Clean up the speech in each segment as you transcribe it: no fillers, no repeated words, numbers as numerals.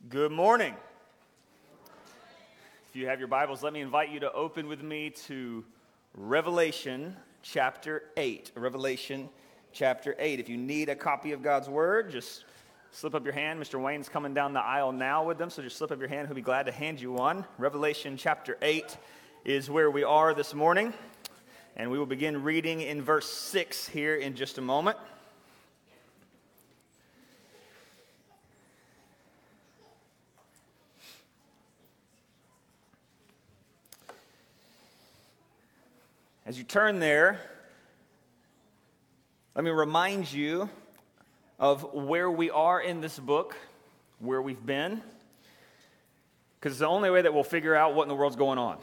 Good morning. If you have your Bibles, let me invite you to open with me to Revelation chapter 8. Revelation chapter 8. If you need a copy of God's Word, just slip up your hand. Mr. Wayne's coming down the aisle now with them, so just slip up your hand. He'll be glad to hand you one. Revelation chapter 8 is where we are this morning, and we will begin reading in verse 6 here in just a moment. As you turn there, let me remind you of where we are in this book, where we've been, because it's the only way that we'll figure out what in the world's going on.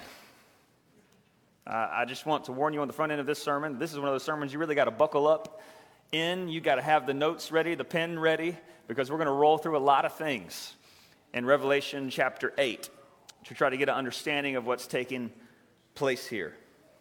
I just want to warn you on the front end of this sermon, this is one of those sermons you really got to buckle up in. You got to have the notes ready, the pen ready, because we're going to roll through a lot of things in Revelation chapter 8 to try to get an understanding of what's taking place here.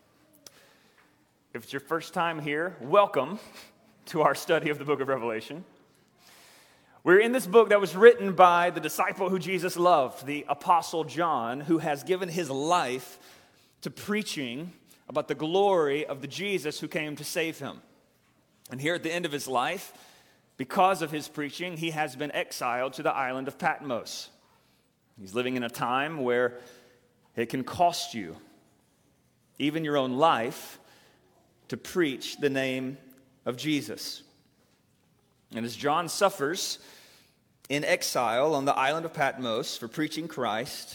If it's your first time here, welcome to our study of the book of Revelation. We're in this book that was written by the disciple who Jesus loved, the Apostle John, who has given his life to preaching about the glory of the Jesus who came to save him. And here at the end of his life, because of his preaching, he has been exiled to the island of Patmos. He's living in a time where it can cost you, even your own life, to preach the name of Jesus. And as John suffers in exile on the island of Patmos for preaching Christ,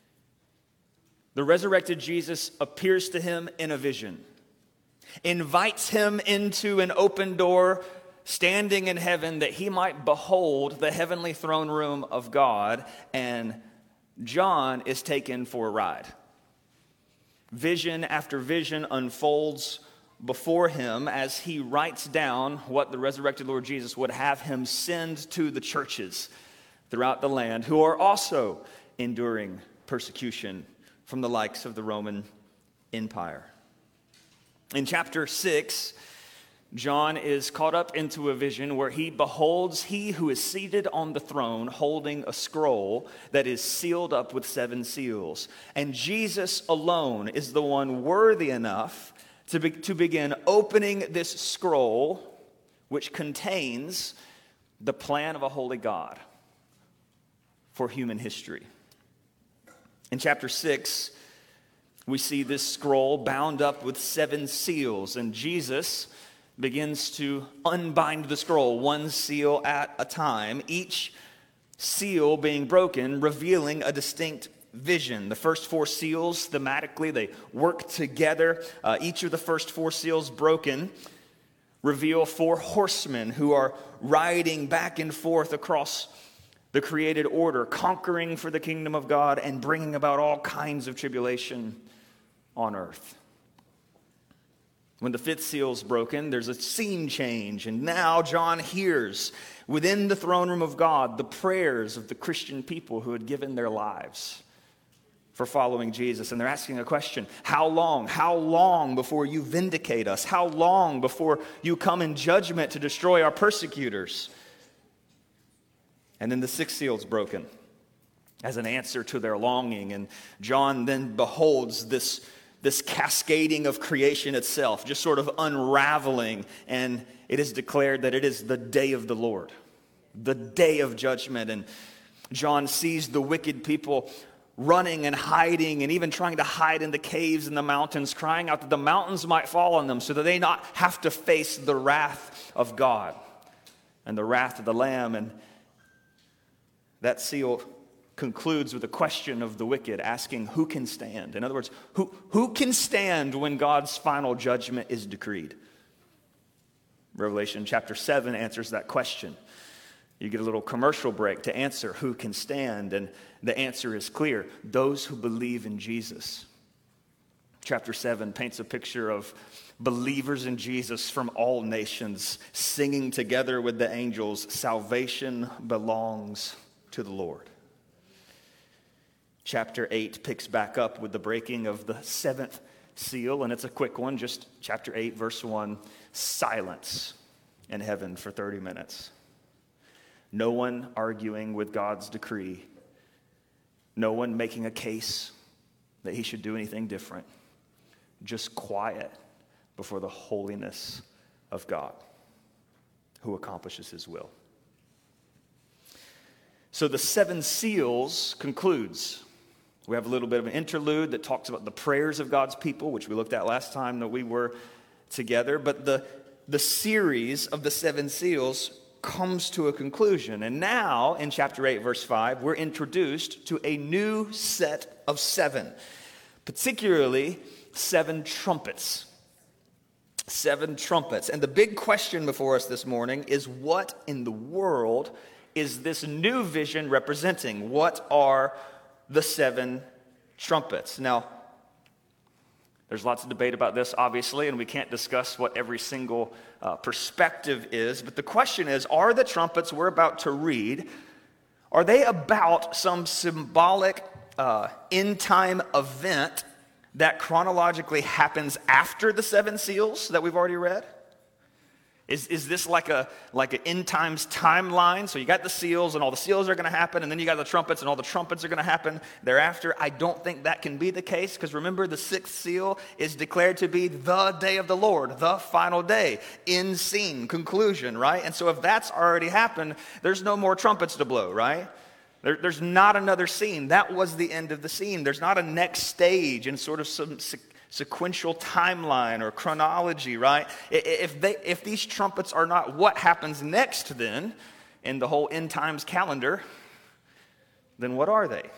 the resurrected Jesus appears to him in a vision, invites him into an open door standing in heaven that he might behold the heavenly throne room of God, and John is taken for a ride. Vision after vision unfolds before him as he writes down what the resurrected Lord Jesus would have him send to the churches throughout the land who are also enduring persecution from the likes of the Roman Empire. In chapter 6, John is caught up into a vision where he beholds he who is seated on the throne holding a scroll that is sealed up with 7 seals. And Jesus alone is the one worthy enough to begin opening this scroll, which contains the plan of a holy God for human history. In chapter 6, we see this scroll bound up with 7 seals, and Jesus begins to unbind the scroll, one seal at a time, each seal being broken, revealing a distinct vision. The first 4 seals, thematically, they work together. Each of the first 4 seals broken reveal 4 horsemen who are riding back and forth across the created order, conquering for the kingdom of God and bringing about all kinds of tribulation on earth. When the 5th seal is broken, there's a scene change, and now John hears within the throne room of God the prayers of the Christian people who had given their lives for following Jesus. And they're asking a question: how long? How long before you vindicate us? How long before you come in judgment to destroy our persecutors? And then the 6th seal is broken as an answer to their longing. And John then beholds this cascading of creation itself, just sort of unraveling. And it is declared that it is the day of the Lord, the day of judgment. And John sees the wicked people running and hiding and even trying to hide in the caves and the mountains, crying out that the mountains might fall on them so that they not have to face the wrath of God and the wrath of the Lamb. And that seal concludes with a question of the wicked, asking, who can stand? In other words, who can stand when God's final judgment is decreed? Revelation chapter 7 answers that question. You get a little commercial break to answer who can stand, and the answer is clear: those who believe in Jesus. Chapter 7 paints a picture of believers in Jesus from all nations singing together with the angels, salvation belongs to the Lord. Chapter 8 picks back up with the breaking of the 7th seal, and it's a quick one, just chapter 8, verse 1, silence in heaven for 30 minutes. No one arguing with God's decree No one making a case that he should do anything different. Just quiet before the holiness of God, who accomplishes his will. So the seven seals concludes. We have a little bit of an interlude that talks about the prayers of God's people, which we looked at last time that we were together. But the series of the seven seals comes to a conclusion. And now, in chapter 8, verse 5, we're introduced to a new set of seven, particularly seven trumpets. Seven trumpets. And the big question before us this morning is, what in the world is this new vision representing? What are the seven trumpets? Now, there's lots of debate about this, obviously, and we can't discuss what every single perspective is. But the question is, are the trumpets we're about to read, are they about some symbolic end-time event that chronologically happens after the seven seals that we've already read? Is this like an end times timeline? So you got the seals, and all the seals are going to happen, and then you got the trumpets, and all the trumpets are going to happen thereafter. I don't think that can be the case, because remember, the sixth seal is declared to be the day of the Lord, the final day, end scene, conclusion, right? And so if that's already happened, there's no more trumpets to blow, right? There's not another scene. That was the end of the scene. There's not a next stage in sort of some sequential timeline or chronology, right? If these trumpets are not what happens next then in the whole end times calendar, then what are they?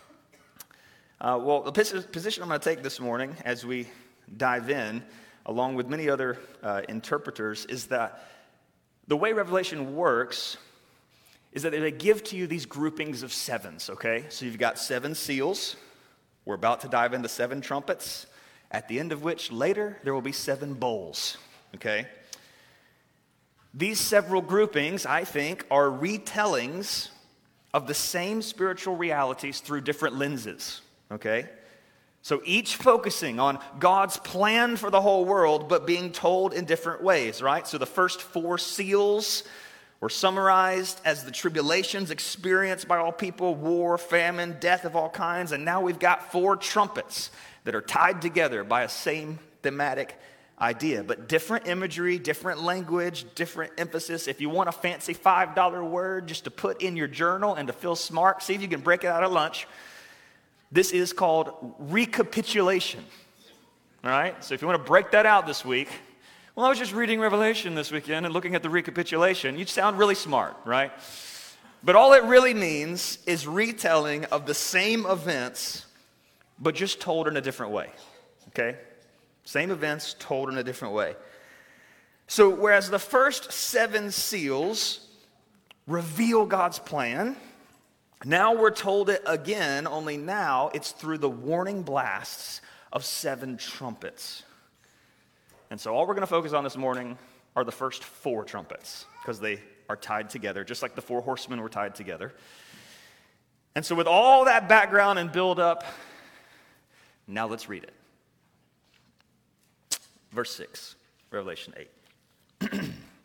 Well, the position I'm going to take this morning as we dive in, along with many other interpreters, is that the way Revelation works is that they give to you these groupings of sevens, okay? So you've got seven seals. We're about to dive into seven trumpets, at the end of which later there will be seven bowls, okay? These several groupings, I think, are retellings of the same spiritual realities through different lenses, okay? So each focusing on God's plan for the whole world, but being told in different ways, right? So the first four seals were summarized as the tribulations experienced by all people, war, famine, death of all kinds, and now we've got four trumpets that are tied together by a same thematic idea, but different imagery, different language, different emphasis. If you want a fancy $5 word just to put in your journal and to feel smart, see if you can break it out at lunch. This is called recapitulation, all right? So if you want to break that out this week, well, I was just reading Revelation this weekend and looking at the recapitulation. You sound really smart, right? But all it really means is retelling of the same events, but just told in a different way, okay? Same events told in a different way. So whereas the first seven seals reveal God's plan, now we're told it again, only now it's through the warning blasts of seven trumpets. And so all we're going to focus on this morning are the first four trumpets, because they are tied together, just like the four horsemen were tied together. And so with all that background and build up, now let's read it. Verse 6, Revelation 8.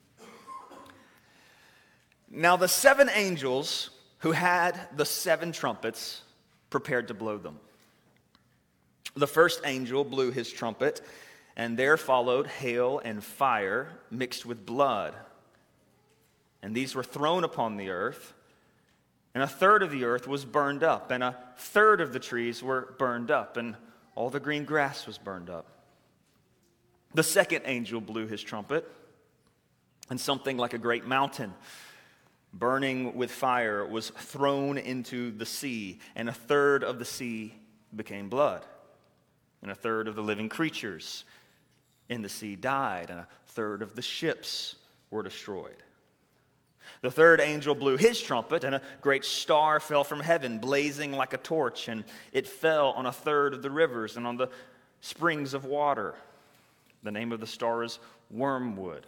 Now the seven angels who had the seven trumpets prepared to blow them. The first angel blew his trumpet, and there followed hail and fire mixed with blood. And these were thrown upon the earth, and a third of the earth was burned up, and a third of the trees were burned up, and all the green grass was burned up. The second angel blew his trumpet, and something like a great mountain, burning with fire, was thrown into the sea, and a third of the sea became blood, and a third of the living creatures in the sea died, and a third of the ships were destroyed. The third angel blew his trumpet, and a great star fell from heaven, blazing like a torch, and it fell on a third of the rivers and on the springs of water. The name of the star is Wormwood.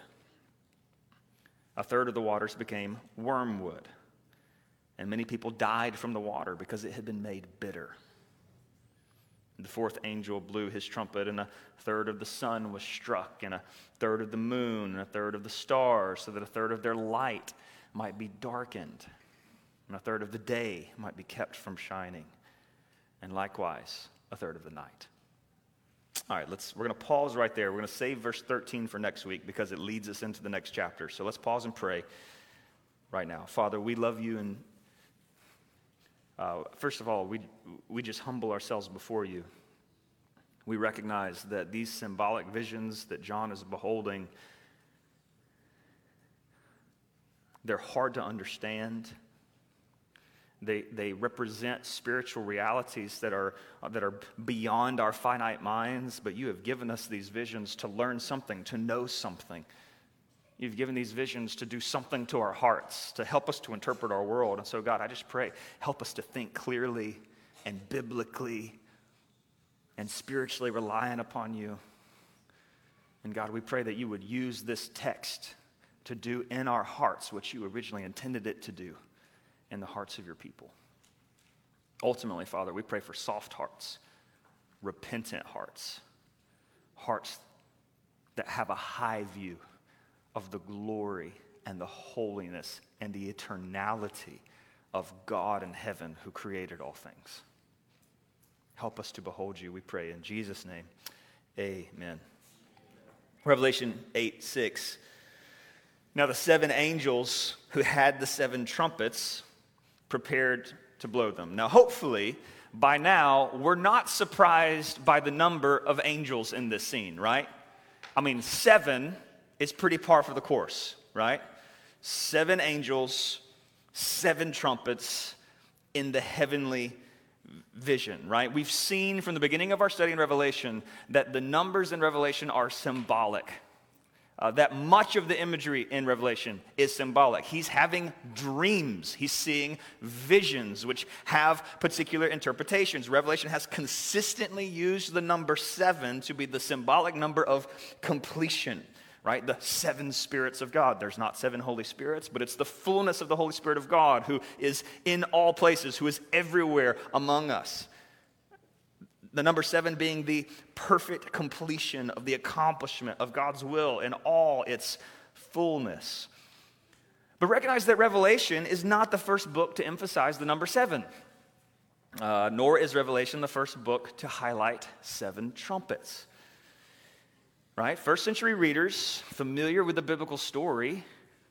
A third of the waters became wormwood, and many people died from the water because it had been made bitter. The fourth angel blew his trumpet, and a third of the sun was struck, and a third of the moon, and a third of the stars, so that a third of their light might be darkened, and a third of the day might be kept from shining, and likewise a third of the night. All right, we're going to pause right there. We're going to save verse 13 for next week because it leads us into the next chapter. So let's pause and pray right now. Father, we love you, and first of all, we just humble ourselves before you. We recognize that these symbolic visions that John is beholding, they're hard to understand. They represent spiritual realities that are beyond our finite minds, but you have given us these visions to learn something, to know something. You've given these visions to do something to our hearts, to help us to interpret our world. And so, God, I just pray, help us to think clearly and biblically and spiritually reliant upon you. And God, we pray that you would use this text to do in our hearts what you originally intended it to do in the hearts of your people. Ultimately, Father, we pray for soft hearts, repentant hearts, hearts that have a high view of the glory and the holiness and the eternality of God in heaven who created all things. Help us to behold you, we pray in Jesus' name. Amen. Revelation 8:6. Now the 7 angels who had the 7 trumpets prepared to blow them. Now, hopefully, by now, we're not surprised by the number of angels in this scene, right? I mean, 7 is pretty par for the course, right? 7 angels, 7 trumpets in the heavenly vision, right? We've seen from the beginning of our study in Revelation that the numbers in Revelation are symbolic. That much of the imagery in Revelation is symbolic. He's having dreams. He's seeing visions which have particular interpretations. Revelation has consistently used the number 7 to be the symbolic number of completion, right? The 7 spirits of God. There's not 7 Holy Spirits, but it's the fullness of the Holy Spirit of God who is in all places, who is everywhere among us. The number 7 being the perfect completion of the accomplishment of God's will in all its fullness. But recognize that Revelation is not the first book to emphasize the number 7. Nor is Revelation the first book to highlight 7 trumpets. Right? First century readers familiar with the biblical story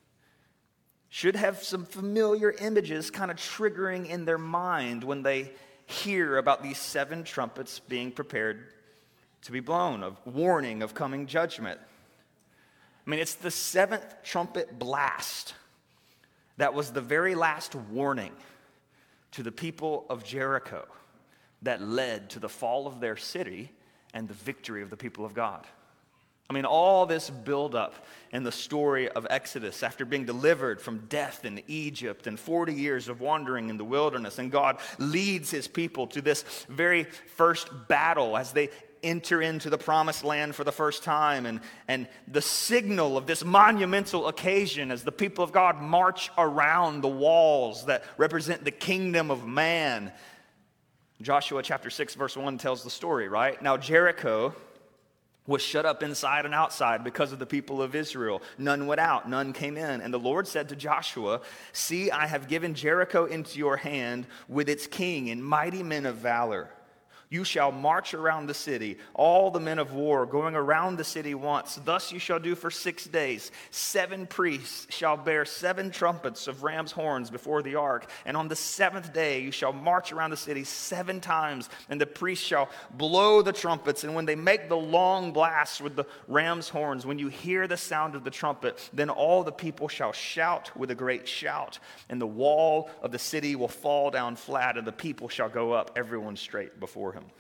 should have some familiar images kind of triggering in their mind when they hear about these 7 trumpets being prepared to be blown, of warning of coming judgment. I mean, it's the 7th trumpet blast that was the very last warning to the people of Jericho that led to the fall of their city and the victory of the people of God. I mean, all this buildup in the story of Exodus after being delivered from death in Egypt and 40 years of wandering in the wilderness. And God leads his people to this very first battle as they enter into the promised land for the first time. And the signal of this monumental occasion as the people of God march around the walls that represent the kingdom of man. Joshua chapter 6 verse 1 tells the story, right? Now Jericho was shut up inside and outside because of the people of Israel. None went out, none came in. And the Lord said to Joshua, "See, I have given Jericho into your hand with its king and mighty men of valor. You shall march around the city, all the men of war going around the city once. Thus you shall do for 6 days. 7 priests shall bear 7 trumpets of ram's horns before the ark. And on the 7th day you shall march around the city 7 times. And the priests shall blow the trumpets. And when they make the long blast with the ram's horns, when you hear the sound of the trumpet, then all the people shall shout with a great shout. And the wall of the city will fall down flat, and the people shall go up, everyone straight before him."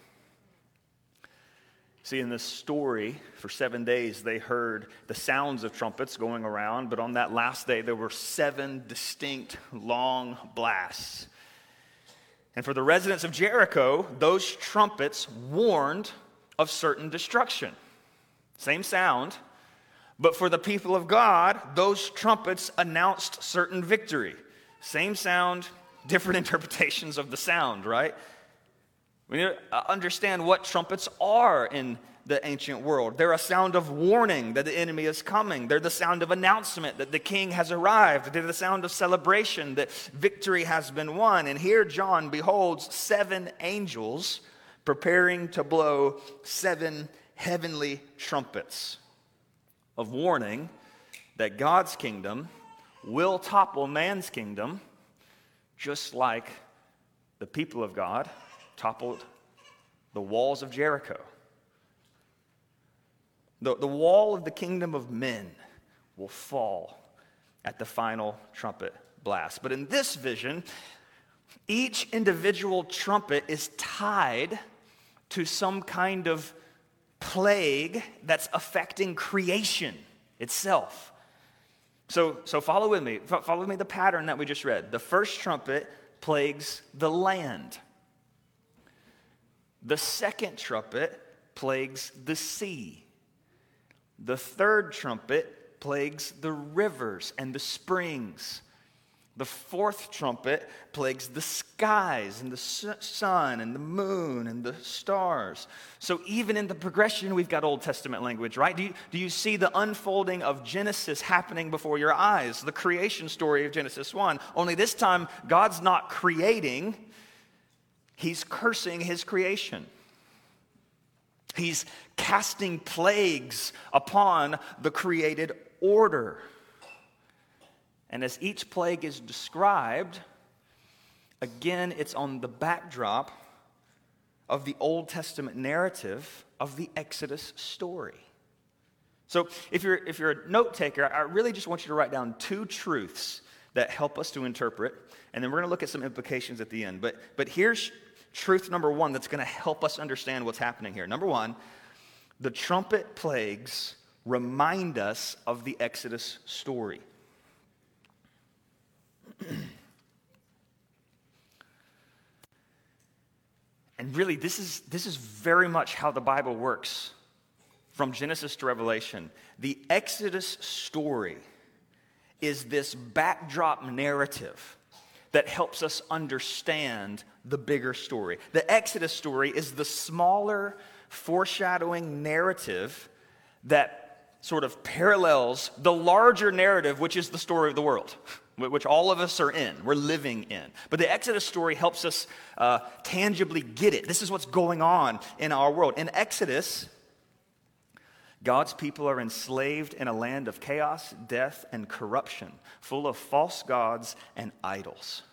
See, in this story, for 7 days they heard the sounds of trumpets going around, but on that last day there were 7 distinct long blasts. And for the residents of Jericho, those trumpets warned of certain destruction. Same sound, but for the people of God, those trumpets announced certain victory. Same sound, different interpretations of the sound, right? We need to understand what trumpets are in the ancient world. They're a sound of warning that the enemy is coming. They're the sound of announcement that the king has arrived. They're the sound of celebration that victory has been won. And here John beholds 7 angels preparing to blow 7 heavenly trumpets of warning that God's kingdom will topple man's kingdom, just like the people of God toppled the walls of Jericho. The wall of the kingdom of men will fall at the final trumpet blast. But in this vision, each individual trumpet is tied to some kind of plague that's affecting creation itself. So follow with me. Follow with me the pattern that we just read. The first trumpet plagues the land. The second trumpet plagues the sea. The third trumpet plagues the rivers and the springs. The fourth trumpet plagues the skies and the sun and the moon and the stars. So even in the progression, we've got Old Testament language, right? Do you see the unfolding of Genesis happening before your eyes? The creation story of Genesis 1. Only this time, God's not creating. He's cursing his creation. He's casting plagues upon the created order. And as each plague is described, again, it's on the backdrop of the Old Testament narrative of the Exodus story. So if you're a note taker, I really just want you to write down 2 truths that help us to interpret, and then we're going to look at some implications at the end. But here's truth number 1 that's going to help us understand what's happening here. Number 1, the trumpet plagues remind us of the Exodus story. And really, this is very much how the Bible works from Genesis to Revelation. The Exodus story is this backdrop narrative that helps us understand the bigger story. The Exodus story is the smaller foreshadowing narrative that sort of parallels the larger narrative, which is the story of the world, which all of us are in, we're living in. But the Exodus story helps us tangibly get it. This is what's going on in our world. In Exodus, God's people are enslaved in a land of chaos, death, and corruption, full of false gods and idols.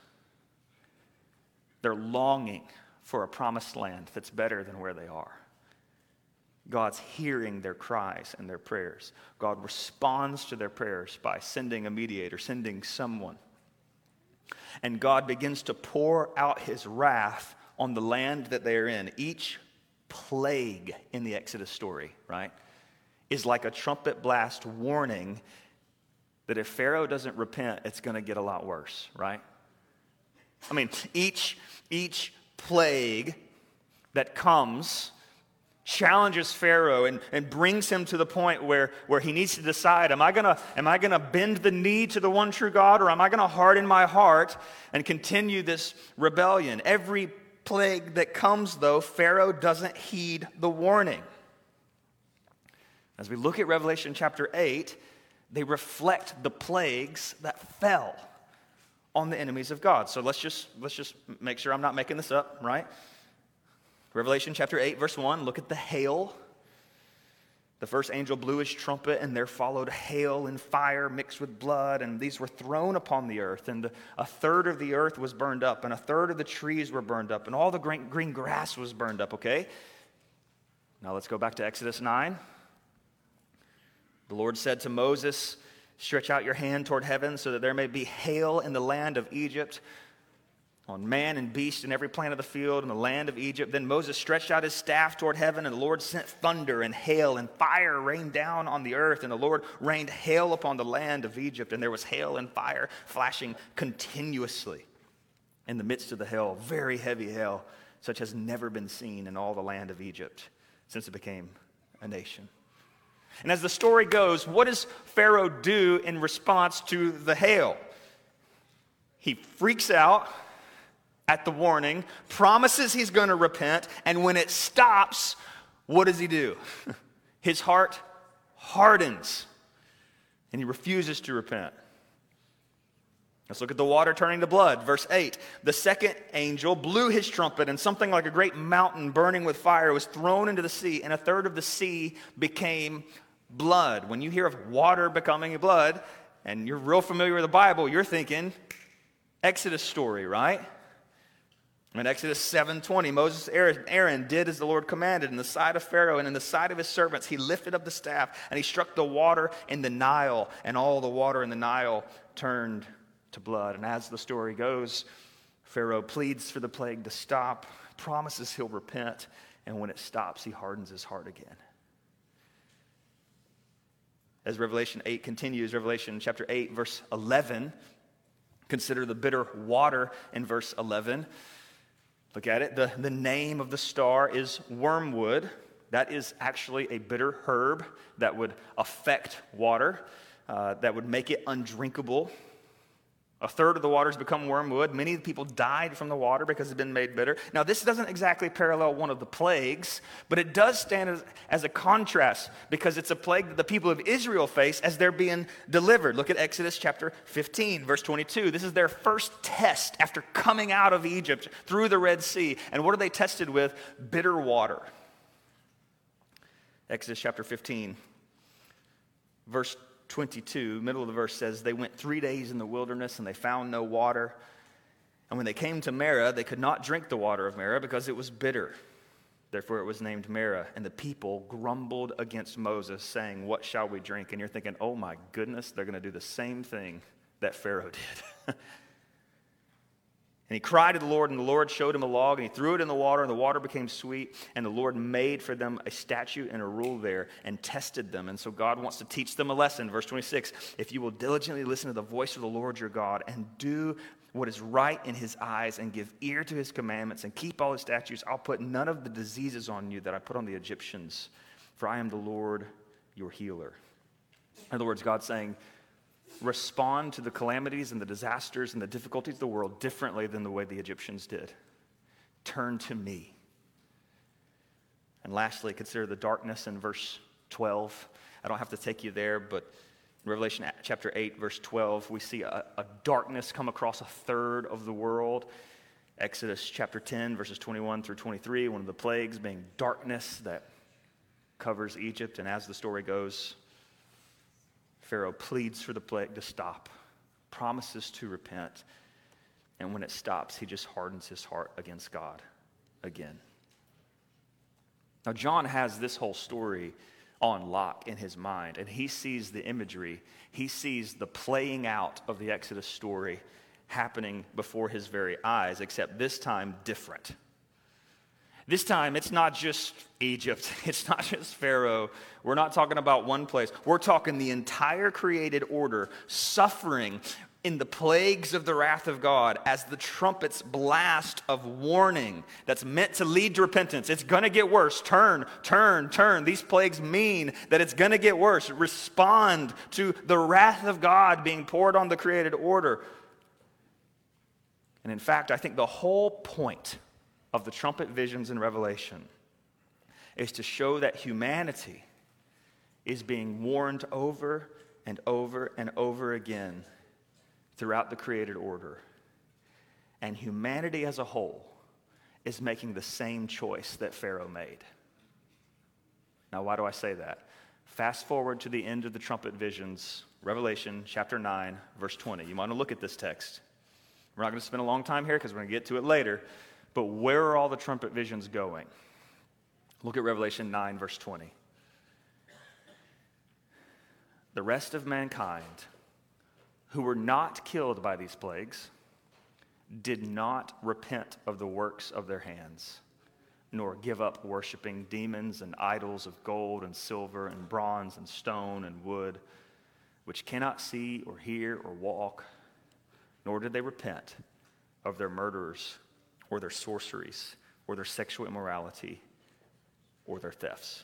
They're longing for a promised land that's better than where they are. God's hearing their cries and their prayers. God responds to their prayers by sending a mediator, sending someone. And God begins to pour out his wrath on the land that they are in. Each plague in the Exodus story, right, is like a trumpet blast warning that if Pharaoh doesn't repent, it's going to get a lot worse, right? I mean, each plague that comes challenges Pharaoh and brings him to the point where he needs to decide, am I gonna bend the knee to the one true God, or am I gonna harden my heart and continue this rebellion? Every plague that comes, though, Pharaoh doesn't heed the warning. As we look at Revelation chapter 8, they reflect the plagues that fell on the enemies of God. So let's just make sure I'm not making this up, right? Revelation chapter 8, verse 1, look at the hail. The first angel blew his trumpet, and there followed hail and fire mixed with blood, and these were thrown upon the earth, and a third of the earth was burned up, and a third of the trees were burned up, and all the green grass was burned up, okay? Now let's go back to Exodus 9. The Lord said to Moses, stretch out your hand toward heaven so that there may be hail in the land of Egypt, on man and beast and every plant of the field in the land of Egypt. Then Moses stretched out his staff toward heaven, and the Lord sent thunder and hail, and fire rained down on the earth, and the Lord rained hail upon the land of Egypt, and there was hail and fire flashing continuously in the midst of the hail, very heavy hail, such has never been seen in all the land of Egypt since it became a nation. And as the story goes, what does Pharaoh do in response to the hail? He freaks out at the warning, promises he's going to repent, and when it stops, what does he do? His heart hardens, and he refuses to repent. Let's look at the water turning to blood. Verse 8, the second angel blew his trumpet, and something like a great mountain burning with fire was thrown into the sea, and a third of the sea became blood. When you hear of water becoming blood, and you're real familiar with the Bible, you're thinking Exodus story, right? In Exodus 7:20, Moses and Aaron did as the Lord commanded in the sight of Pharaoh and in the sight of his servants. He lifted up the staff, and he struck the water in the Nile, and all the water in the Nile turned to blood. And as the story goes, Pharaoh pleads for the plague to stop, promises he'll repent, and when it stops, he hardens his heart again. As Revelation 8 continues, Revelation chapter 8, verse 11, consider the bitter water in verse 11. Look at it. The name of the star is wormwood. That is actually a bitter herb that would affect water, that would make it undrinkable. A third of the waters become wormwood. Many people died from the water because it's been made bitter. Now, this doesn't exactly parallel one of the plagues, but it does stand as a contrast because it's a plague that the people of Israel face as they're being delivered. Look at Exodus chapter 15, verse 22. This is their first test after coming out of Egypt through the Red Sea. And what are they tested with? Bitter water. Exodus chapter 15, verse 22, middle of the verse says, they went 3 days in the wilderness and they found no water. And when they came to Marah, they could not drink the water of Marah because it was bitter. Therefore it was named Marah. And the people grumbled against Moses, saying, what shall we drink? And you're thinking, oh my goodness, they're going to do the same thing that Pharaoh did. And he cried to the Lord, and the Lord showed him a log, and he threw it in the water, and the water became sweet. And the Lord made for them a statute and a rule there and tested them. And so God wants to teach them a lesson. Verse 26, if you will diligently listen to the voice of the Lord your God and do what is right in his eyes and give ear to his commandments and keep all his statutes, I'll put none of the diseases on you that I put on the Egyptians, for I am the Lord your healer. In other words, God's saying, respond to the calamities and the disasters and the difficulties of the world differently than the way the Egyptians did. Turn to me. And lastly, consider the darkness in verse 12. I don't have to take you there, but in Revelation chapter 8, verse 12, we see a darkness come across a third of the world. Exodus chapter 10, verses 21 through 23, one of the plagues being darkness that covers Egypt. And as the story goes, Pharaoh pleads for the plague to stop, promises to repent, and when it stops, he just hardens his heart against God again. Now, John has this whole story on lock in his mind, and he sees the imagery, he sees the playing out of the Exodus story happening before his very eyes, except this time different. This time, it's not just Egypt. It's not just Pharaoh. We're not talking about one place. We're talking the entire created order suffering in the plagues of the wrath of God as the trumpets blast of warning that's meant to lead to repentance. It's going to get worse. Turn, turn, turn. These plagues mean that it's going to get worse. Respond to the wrath of God being poured on the created order. And in fact, I think the whole point of the trumpet visions in Revelation is to show that humanity is being warned over and over and over again throughout the created order. And humanity as a whole is making the same choice that Pharaoh made. Now, why do I say that? Fast forward to the end of the trumpet visions, Revelation chapter 9, verse 20. You want to look at this text. We're not going to spend a long time here because we're going to get to it later. But where are all the trumpet visions going? Look at Revelation 9, verse 20. The rest of mankind who were not killed by these plagues did not repent of the works of their hands, nor give up worshiping demons and idols of gold and silver and bronze and stone and wood, which cannot see or hear or walk, nor did they repent of their murderers or their sorceries or their sexual immorality or their thefts.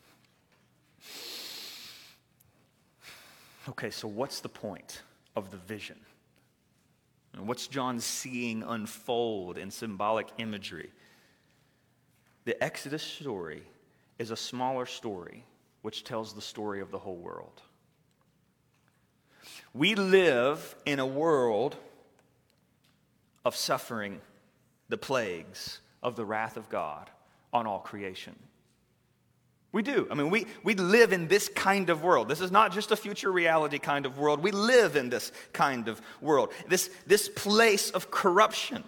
Okay, so what's the point of the vision? And what's John seeing unfold in symbolic imagery? The Exodus story is a smaller story which tells the story of the whole world. We live in a world of suffering, the plagues of the wrath of God on all creation. We do. I mean, we live in this kind of world. This is not just a future reality kind of world. We live in this kind of world. This place of corruption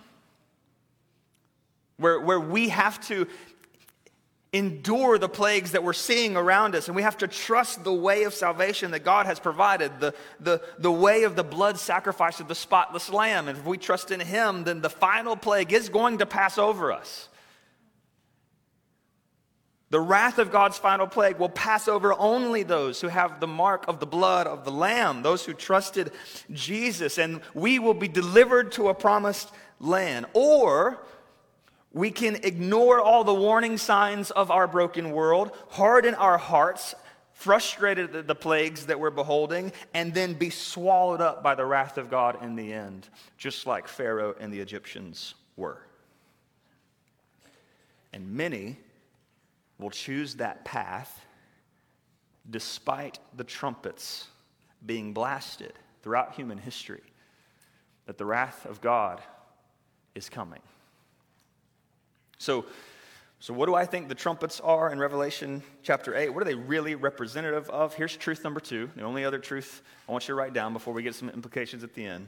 where we have to endure the plagues that we're seeing around us, and we have to trust the way of salvation that God has provided, the way of the blood sacrifice of the spotless lamb. And if we trust in Him, then the final plague is going to pass over us. The wrath of God's final plague will pass over only those who have the mark of the blood of the Lamb, those who trusted Jesus, and we will be delivered to a promised land. Or we can ignore all the warning signs of our broken world, harden our hearts, frustrated at the plagues that we're beholding, and then be swallowed up by the wrath of God in the end, just like Pharaoh and the Egyptians were. And many will choose that path despite the trumpets being blasted throughout human history that the wrath of God is coming. So what do I think the trumpets are in Revelation chapter 8? What are they really representative of? Here's truth number 2, the only other truth I want you to write down before we get some implications at the end.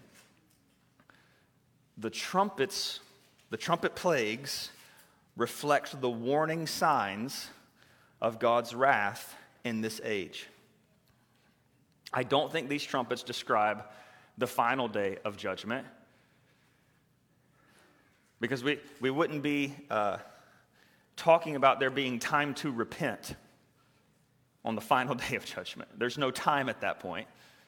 The trumpet plagues reflect the warning signs of God's wrath in this age. I don't think these trumpets describe the final day of judgment, because we wouldn't be talking about there being time to repent on the final day of judgment. There's no time at that point.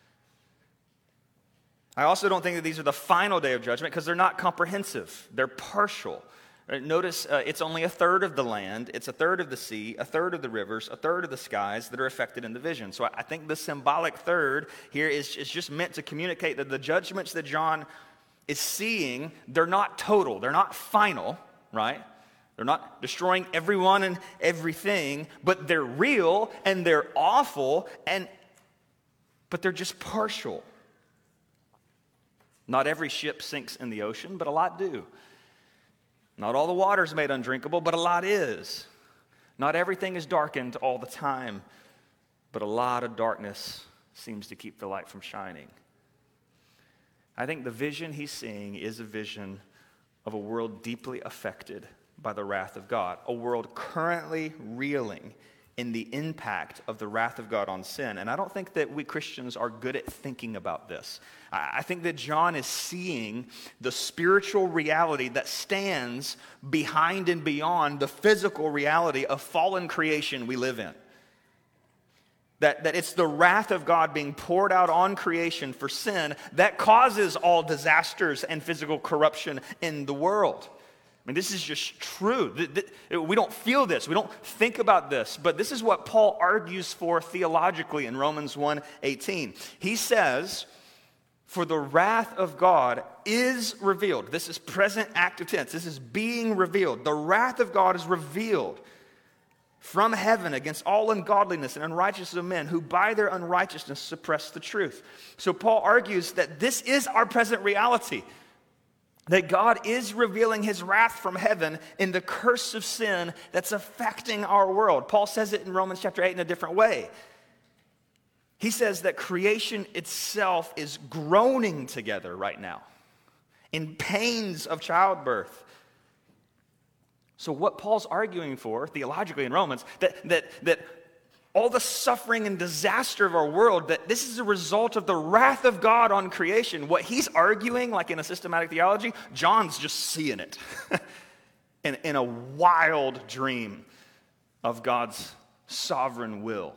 I also don't think that these are the final day of judgment because they're not comprehensive. They're partial. Notice it's only a third of the land, it's a third of the sea, a third of the rivers, a third of the skies that are affected in the vision. So I think the symbolic third here is just meant to communicate that the judgments that John is seeing, they're not total, they're not final, right? They're not destroying everyone and everything, but they're real and they're awful, but they're just partial. Not every ship sinks in the ocean, but a lot do. Not all the water is made undrinkable, but a lot is. Not everything is darkened all the time, but a lot of darkness seems to keep the light from shining. I think the vision he's seeing is a vision of a world deeply affected by the wrath of God, a world currently reeling in the impact of the wrath of God on sin. And I don't think that we Christians are good at thinking about this. I think that John is seeing the spiritual reality that stands behind and beyond the physical reality of fallen creation we live in. That it's the wrath of God being poured out on creation for sin that causes all disasters and physical corruption in the world. I mean, this is just true. We don't feel this. We don't think about this. But this is what Paul argues for theologically in Romans 1:18. He says, "For the wrath of God is revealed." This is present active tense. This is being revealed. The wrath of God is revealed from heaven against all ungodliness and unrighteousness of men who by their unrighteousness suppress the truth. So Paul argues that this is our present reality. That God is revealing his wrath from heaven in the curse of sin that's affecting our world. Paul says it in Romans chapter 8 in a different way. He says that creation itself is groaning together right now in pains of childbirth. So what Paul's arguing for theologically in Romans, that all the suffering and disaster of our world, that this is a result of the wrath of God on creation. What he's arguing, like in a systematic theology, John's just seeing it in a wild dream of God's sovereign will.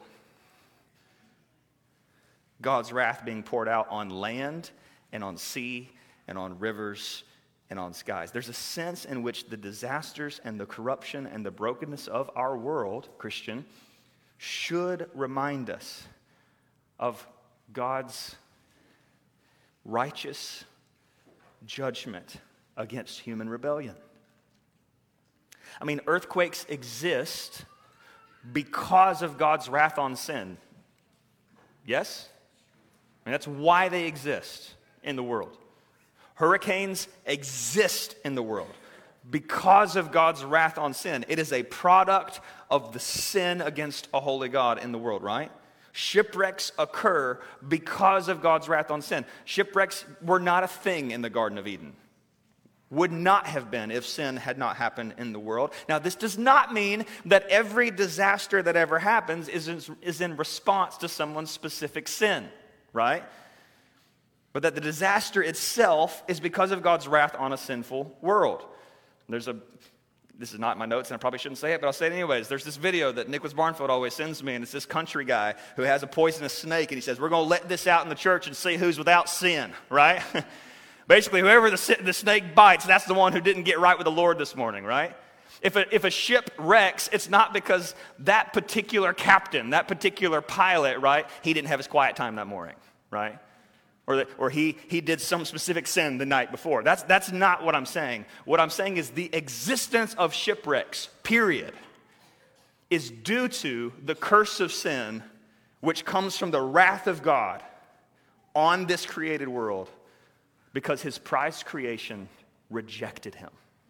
God's wrath being poured out on land and on sea and on rivers and on skies. There's a sense in which the disasters and the corruption and the brokenness of our world, Christian, should remind us of God's righteous judgment against human rebellion. I mean, earthquakes exist because of God's wrath on sin. Yes? I mean, that's why they exist in the world. Hurricanes exist in the world because of God's wrath on sin. It is a product of the sin against a holy God in the world, right? Shipwrecks occur because of God's wrath on sin. Shipwrecks were not a thing in the Garden of Eden. Would not have been if sin had not happened in the world. Now, this does not mean that every disaster that ever happens is in response to someone's specific sin, right? But that the disaster itself is because of God's wrath on a sinful world. This is not in my notes, and I probably shouldn't say it, but I'll say it anyways. There's this video that Nicholas Barnfield always sends me, and it's this country guy who has a poisonous snake, and he says, we're going to let this out in the church and see who's without sin, right? Basically, whoever the snake bites, that's the one who didn't get right with the Lord this morning, right? If a ship wrecks, it's not because that particular captain, that particular pilot, right, he didn't have his quiet time that morning, right? Or he did some specific sin the night before. That's not what I'm saying. What I'm saying is the existence of shipwrecks, period, is due to the curse of sin, which comes from the wrath of God on this created world because his prized creation rejected him.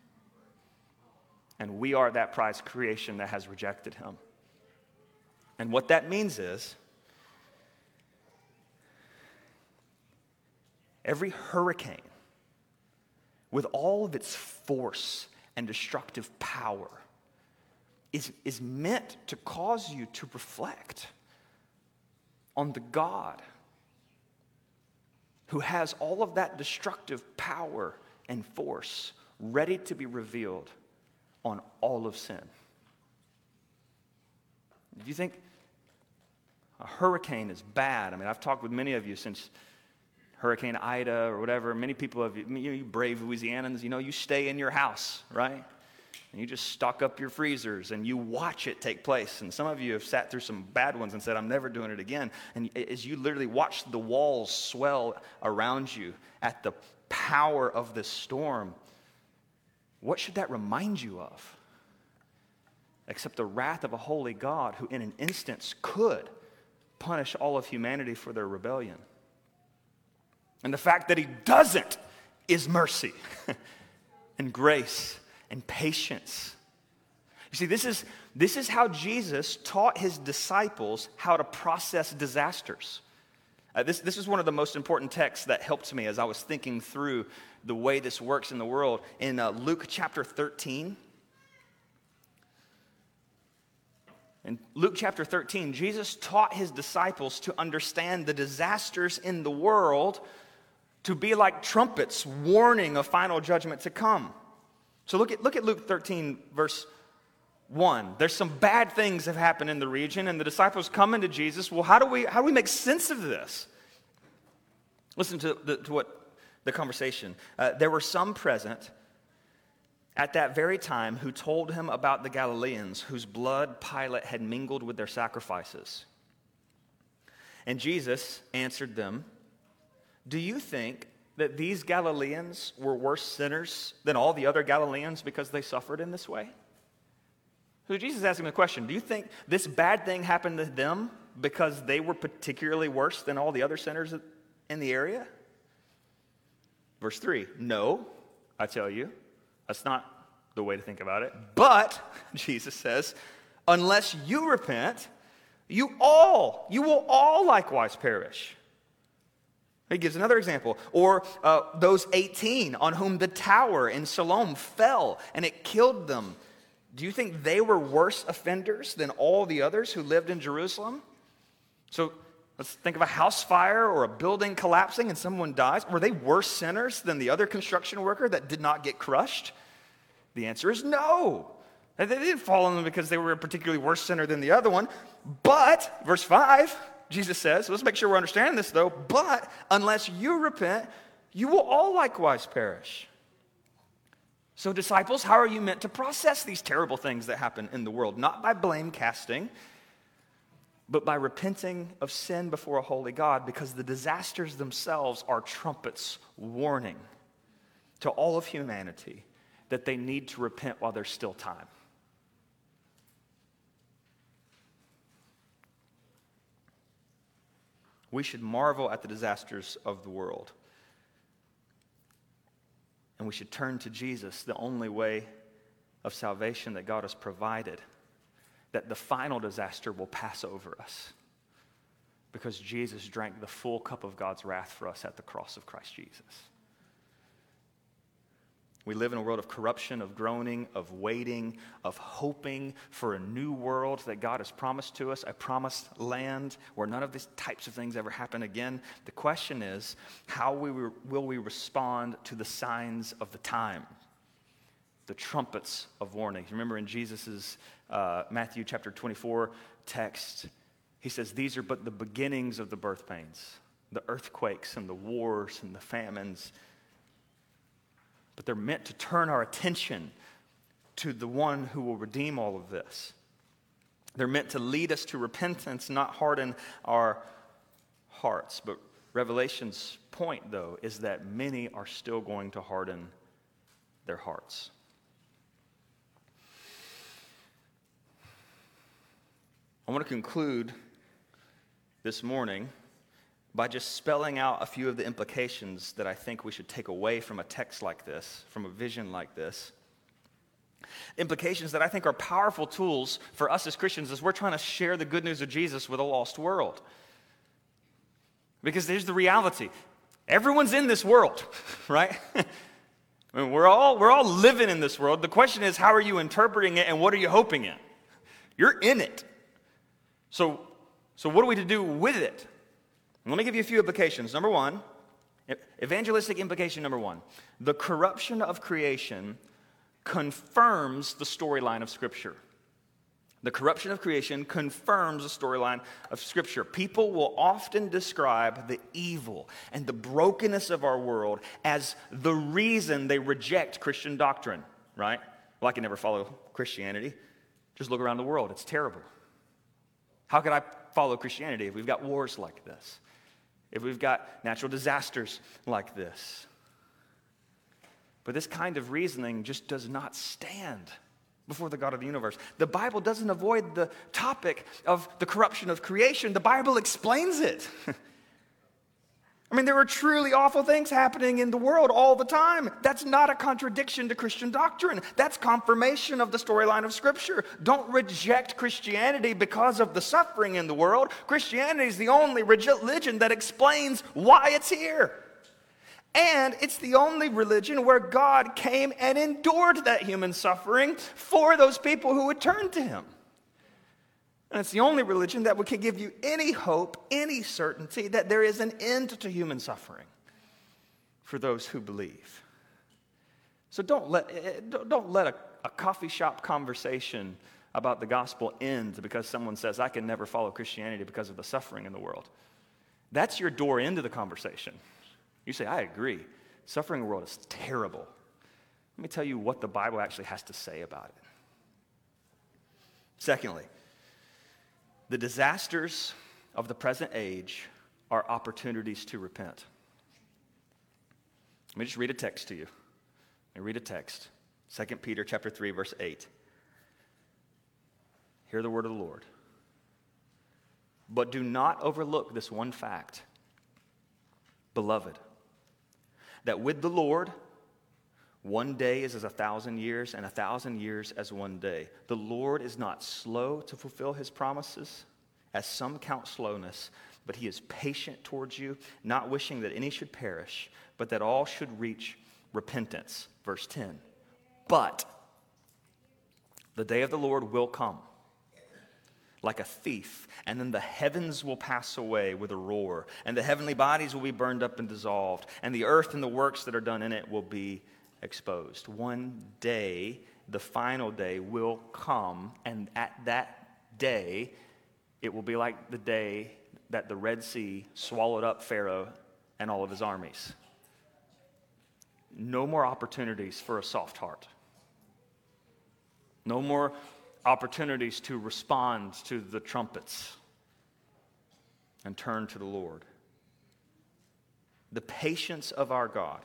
And we are that prized creation that has rejected him. And what that means is, every hurricane, with all of its force and destructive power, is meant to cause you to reflect on the God who has all of that destructive power and force ready to be revealed on all of sin. If you think a hurricane is bad, I mean, I've talked with many of you since Hurricane Ida or whatever. Many people of you brave Louisianans, you stay in your house, right? And you just stock up your freezers and you watch it take place. And some of you have sat through some bad ones and said, I'm never doing it again. And as you literally watch the walls swell around you at the power of this storm, what should that remind you of? Except the wrath of a holy God who in an instance could punish all of humanity for their rebellion. And the fact that he doesn't is mercy and grace and patience. You see, this is how Jesus taught his disciples how to process disasters. This is one of the most important texts that helped me as I was thinking through the way this works in the world. In Luke chapter 13, in Luke chapter 13, Jesus taught his disciples to understand the disasters in the world to be like trumpets warning of final judgment to come. So look at Luke 13, verse 1. There's some bad things have happened in the region, and the disciples come into Jesus. Well, how do we make sense of this? Listen to what the conversation. There were some present at that very time who told him about the Galileans whose blood Pilate had mingled with their sacrifices. And Jesus answered them, do you think that these Galileans were worse sinners than all the other Galileans because they suffered in this way? So Jesus is asking the question, do you think this bad thing happened to them because they were particularly worse than all the other sinners in the area? Verse 3, no, I tell you, that's not the way to think about it. But, Jesus says, unless you repent, you will all likewise perish. He gives another example. Or those 18 on whom the tower in Siloam fell and it killed them. Do you think they were worse offenders than all the others who lived in Jerusalem? So let's think of a house fire or a building collapsing and someone dies. Were they worse sinners than the other construction worker that did not get crushed? The answer is no. They didn't fall on them because they were a particularly worse sinner than the other one. But, verse 5, Jesus says, let's make sure we're understanding this though, but unless you repent, you will all likewise perish. So disciples, how are you meant to process these terrible things that happen in the world? Not by blame casting, but by repenting of sin before a holy God, because the disasters themselves are trumpets warning to all of humanity that they need to repent while there's still time. We should marvel at the disasters of the world. And we should turn to Jesus, the only way of salvation that God has provided, that the final disaster will pass over us because Jesus drank the full cup of God's wrath for us at the cross of Christ Jesus. We live in a world of corruption, of groaning, of waiting, of hoping for a new world that God has promised to us, a promised land where none of these types of things ever happen again. The question is, how will we respond to the signs of the time, the trumpets of warning? Remember in Jesus' Matthew chapter 24 text, he says, these are but the beginnings of the birth pains, the earthquakes and the wars and the famines. But they're meant to turn our attention to the one who will redeem all of this. They're meant to lead us to repentance, not harden our hearts. But Revelation's point, though, is that many are still going to harden their hearts. I want to conclude this morning by just spelling out a few of the implications that I think we should take away from a text like this, from a vision like this. Implications that I think are powerful tools for us as Christians as we're trying to share the good news of Jesus with a lost world. Because here's the reality. Everyone's in this world, right? I mean, we're all living in this world. The question is, how are you interpreting it and what are you hoping in? You're in it. So what are we to do with it? Let me give you a few implications. Number one, evangelistic implication number one. The corruption of creation confirms the storyline of Scripture. The corruption of creation confirms the storyline of Scripture. People will often describe the evil and the brokenness of our world as the reason they reject Christian doctrine, right? Well, I can never follow Christianity. Just look around the world. It's terrible. How could I follow Christianity if we've got wars like this? If we've got natural disasters like this? But this kind of reasoning just does not stand before the God of the universe. The Bible doesn't avoid the topic of the corruption of creation. The Bible explains it. I mean, there are truly awful things happening in the world all the time. That's not a contradiction to Christian doctrine. That's confirmation of the storyline of Scripture. Don't reject Christianity because of the suffering in the world. Christianity is the only religion that explains why it's here. And it's the only religion where God came and endured that human suffering for those people who would turn to Him. And it's the only religion that can give you any hope, any certainty that there is an end to human suffering for those who believe. So don't let a coffee shop conversation about the gospel end because someone says, I can never follow Christianity because of the suffering in the world. That's your door into the conversation. You say, I agree. Suffering in the world is terrible. Let me tell you what the Bible actually has to say about it. Secondly, the disasters of the present age are opportunities to repent. Let me just read a text to you. Let me read a text. 2 Peter chapter 3, verse 8. Hear the word of the Lord. But do not overlook this one fact, beloved, that with the Lord, one day is as 1,000 years, and 1,000 years as one day. The Lord is not slow to fulfill His promises, as some count slowness, but He is patient towards you, not wishing that any should perish, but that all should reach repentance. Verse 10. But the day of the Lord will come like a thief, and then the heavens will pass away with a roar, and the heavenly bodies will be burned up and dissolved, and the earth and the works that are done in it will be exposed. One day, the final day will come, and at that day, it will be like the day that the Red Sea swallowed up Pharaoh and all of his armies. No more opportunities for a soft heart. No more opportunities to respond to the trumpets and turn to the Lord. The patience of our God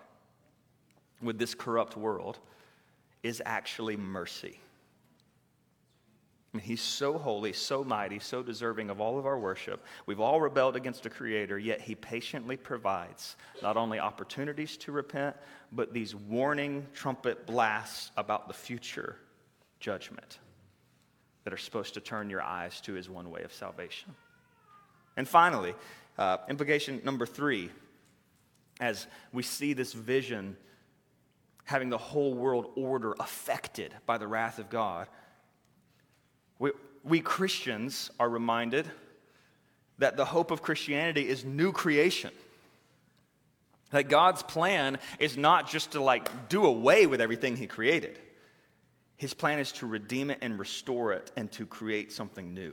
with this corrupt world is actually mercy. I mean, he's so holy, so mighty, so deserving of all of our worship. We've all rebelled against the Creator, yet he patiently provides not only opportunities to repent, but these warning trumpet blasts about the future judgment that are supposed to turn your eyes to his one way of salvation. And finally, implication number 3, as we see this vision having the whole world order affected by the wrath of God, we Christians are reminded that the hope of Christianity is new creation. That God's plan is not just to do away with everything he created. His plan is to redeem it and restore it and to create something new.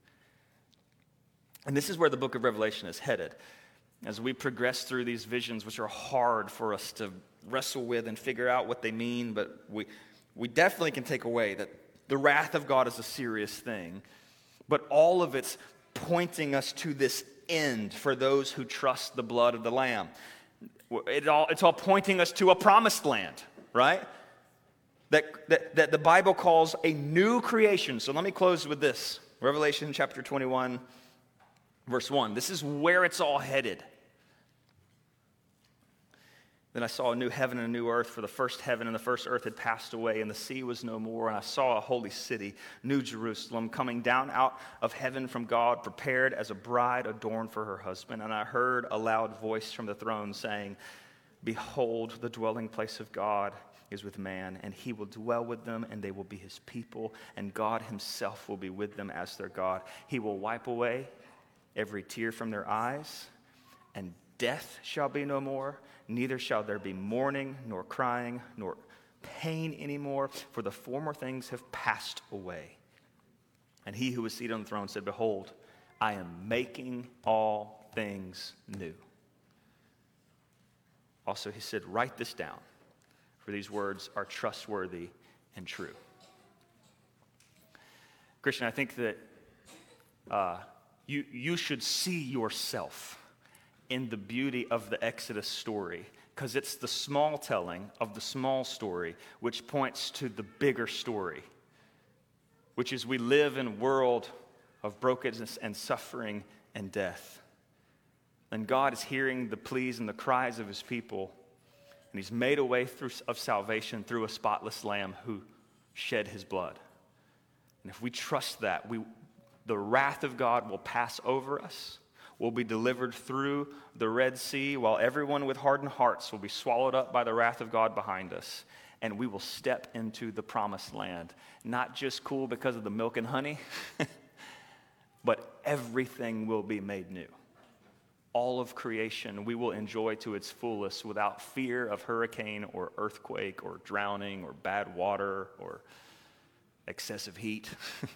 And this is where the book of Revelation is headed. As we progress through these visions, which are hard for us to wrestle with and figure out what they mean, but we definitely can take away that the wrath of God is a serious thing, but all of it's pointing us to this end for those who trust the blood of the Lamb. It's all pointing us to a promised land, right? That the Bible calls a new creation. So let me close with this. Revelation chapter 21, verse 1. This is where it's all headed. Then I saw a new heaven and a new earth, for the first heaven and the first earth had passed away, and the sea was no more. And I saw a holy city, New Jerusalem, coming down out of heaven from God, prepared as a bride adorned for her husband. And I heard a loud voice from the throne saying, "Behold, the dwelling place of God is with man, and he will dwell with them, and they will be his people, and God himself will be with them as their God. He will wipe away every tear from their eyes, and death shall be no more. Neither shall there be mourning, nor crying, nor pain anymore, for the former things have passed away." And he who was seated on the throne said, "Behold, I am making all things new." Also he said, "Write this down, for these words are trustworthy and true." Christian, I think that you should see yourself in the beauty of the Exodus story, because it's the small telling of the small story which points to the bigger story, which is we live in a world of brokenness and suffering and death. And God is hearing the pleas and the cries of his people, and he's made a way of salvation through a spotless lamb who shed his blood. And if we trust that, the wrath of God will pass over us. We'll be delivered through the Red Sea, while everyone with hardened hearts will be swallowed up by the wrath of God behind us. And we will step into the promised land. Not just cool because of the milk and honey, but everything will be made new. All of creation we will enjoy to its fullest without fear of hurricane or earthquake or drowning or bad water or excessive heat.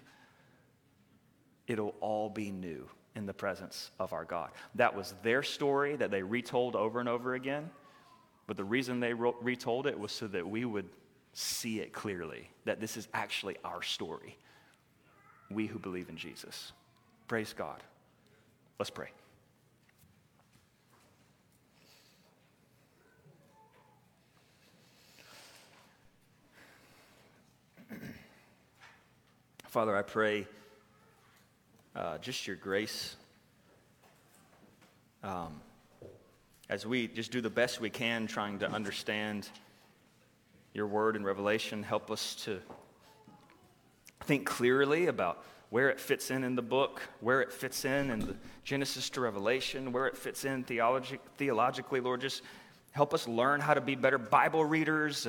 It'll all be new in the presence of our God. That was their story that they retold over and over again. But the reason they retold it was so that we would see it clearly, that this is actually our story. We who believe in Jesus. Praise God. Let's pray. Father, I pray just your grace as we just do the best we can trying to understand your word in Revelation. Help us to think clearly about where it fits in the book, where it fits in the Genesis to Revelation, where it fits in theologically. Lord, just help us learn how to be better Bible readers.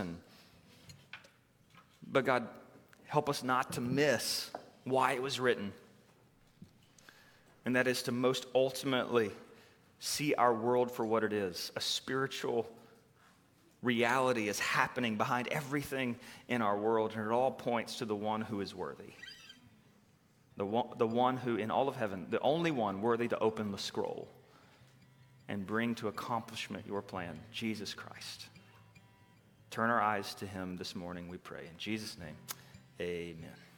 But God, help us not to miss why it was written. And that is to most ultimately see our world for what it is. A spiritual reality is happening behind everything in our world, and it all points to the one who is worthy. The one who in all of heaven, the only one worthy to open the scroll and bring to accomplishment your plan, Jesus Christ. Turn our eyes to him this morning, we pray. In Jesus' name, amen.